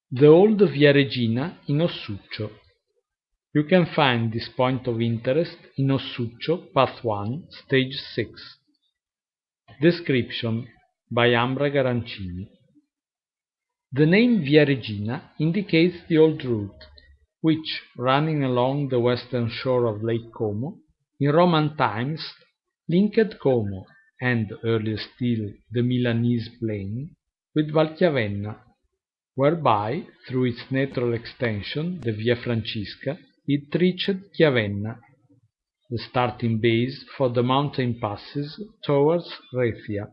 The old Via Regina in Ossuccio. You can find this point of interest in Ossuccio, Path 1, Stage 6. Description by Ambra Garancini. The name Via Regina indicates the old route, which, running along the western shore of Lake Como, in Roman times linked Como, and earlier still the Milanese plain, with Valchiavenna, whereby, through its natural extension, the Via Francisca, it reached Chiavenna, the starting base for the mountain passes towards Raetia.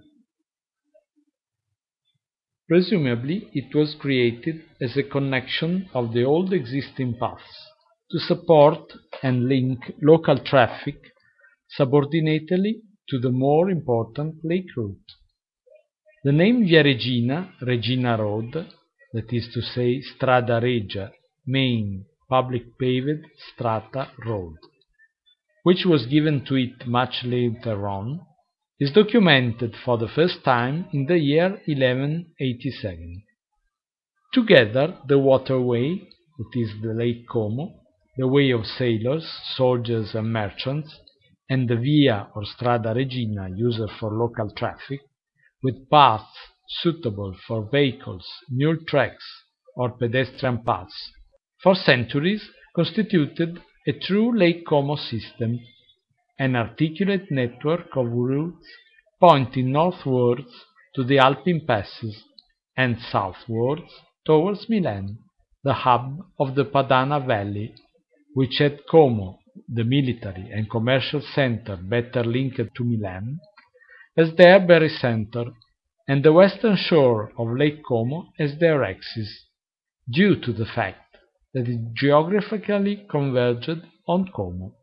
Presumably it was created as a connection of the old existing paths to support and link local traffic subordinately to the more important lake route. The name Via Regina, Regina Road, that is to say Strada Regia, main public paved strata road, which was given to it much later on, is documented for the first time in the year 1187. Together, the waterway, that is the Lake Como, the way of sailors, soldiers and merchants, and the Via or Strada Regina used for local traffic, with paths suitable for vehicles, mule tracks, or pedestrian paths, for centuries constituted a true Lake Como system, an articulate network of routes pointing northwards to the Alpine passes and southwards towards Milan, the hub of the Padana Valley, which had Como, the military and commercial center better linked to Milan, as their barycenter, and the western shore of Lake Como as their axis, due to the fact that it geographically converged on Como.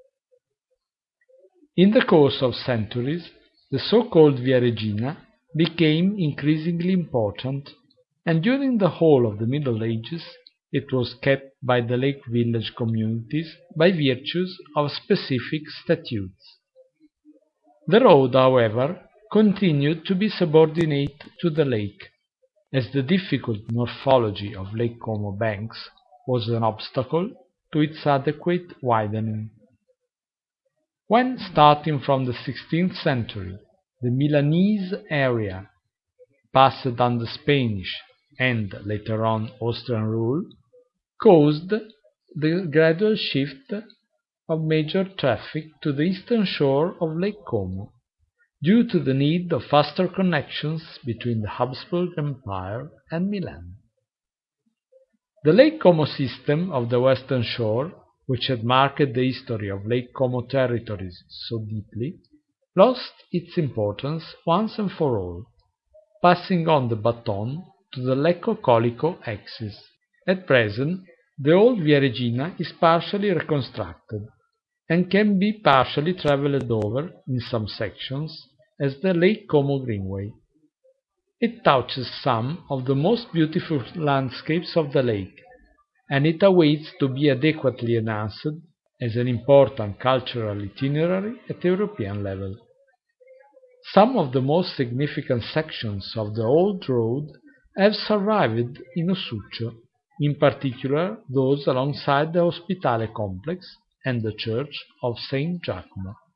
In the course of centuries, the so-called Via Regina became increasingly important, and during the whole of the Middle Ages it was kept by the lake village communities by virtues of specific statutes. The road, however, continued to be subordinate to the lake, as the difficult morphology of Lake Como banks was an obstacle to its adequate widening. When, starting from the 16th century, the Milanese area passed under Spanish and, later on, Austrian rule, caused the gradual shift of major traffic to the eastern shore of Lake Como, due to the need of faster connections between the Habsburg Empire and Milan. The Lake Como system of the western shore, which had marked the history of Lake Como territories so deeply, lost its importance once and for all, passing on the baton to the Lecco-Colico axis. At present, the old Via Regina is partially reconstructed, and can be partially travelled over, in some sections, as the Lake Como Greenway. It touches some of the most beautiful landscapes of the lake, and it awaits to be adequately enhanced as an important cultural itinerary at European level. Some of the most significant sections of the old road have survived in Ossuccio, in particular those alongside the Ospitale complex and the church of St. Giacomo.